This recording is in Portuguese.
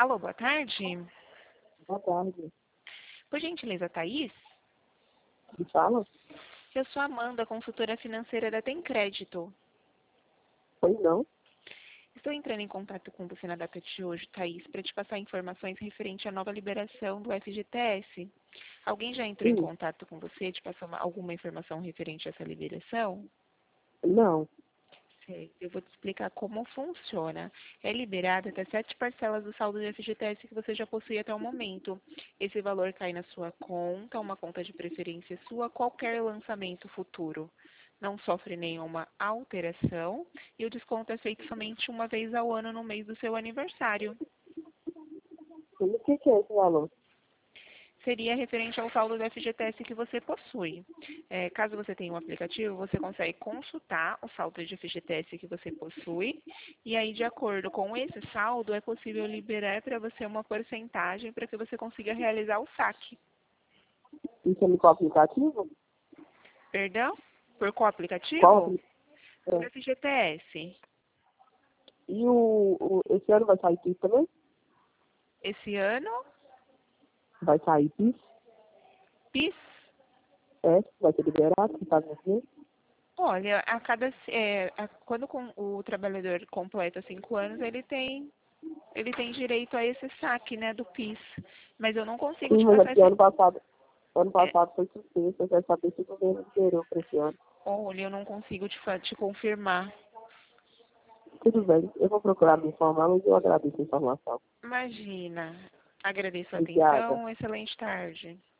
Alô, boa tarde. Boa tarde. Por gentileza, Thaís? Me fala? Eu sou Amanda, consultora financeira da Tem Crédito. Pois não? Estou entrando em contato com você na data de hoje, Thaís, para te passar informações referente à nova liberação do FGTS. Alguém já entrou em Sim. contato com você, te passou alguma informação referente a essa liberação? Não. Certo, eu vou te explicar como funciona. É liberado até 7 parcelas do saldo do FGTS que você já possui até o momento. Esse valor cai na sua conta, uma conta de preferência sua, qualquer lançamento futuro. Não sofre nenhuma alteração e o desconto é feito somente uma vez ao ano no mês do seu aniversário. E o que é esse valor? Seria referente ao saldo do FGTS que você possui. Caso você tenha um aplicativo, você consegue consultar o saldo de FGTS que você possui e aí, de acordo com esse saldo, é possível liberar para você uma porcentagem para que você consiga realizar o saque. Isso é no qual aplicativo? Perdão? Por qual Qual aplicativo? Por aplicativo? FGTS. E esse ano vai sair PIS também? Esse ano, Vai sair PIS? PIS. Vai ser liberado, que paga assim? Olha, quando o trabalhador completa 5 anos, ele tem direito a esse saque, né, do PIS. Mas eu não consigo Sim, te mas é passar porque esse. ano passado foi suspenso. Eu quero saber se o governo liberou para esse ano. Olha, eu não consigo te confirmar. Tudo bem, eu vou procurar me informar, mas eu agradeço a informação. Imagina. Agradeço a Obrigada. atenção. Excelente tarde.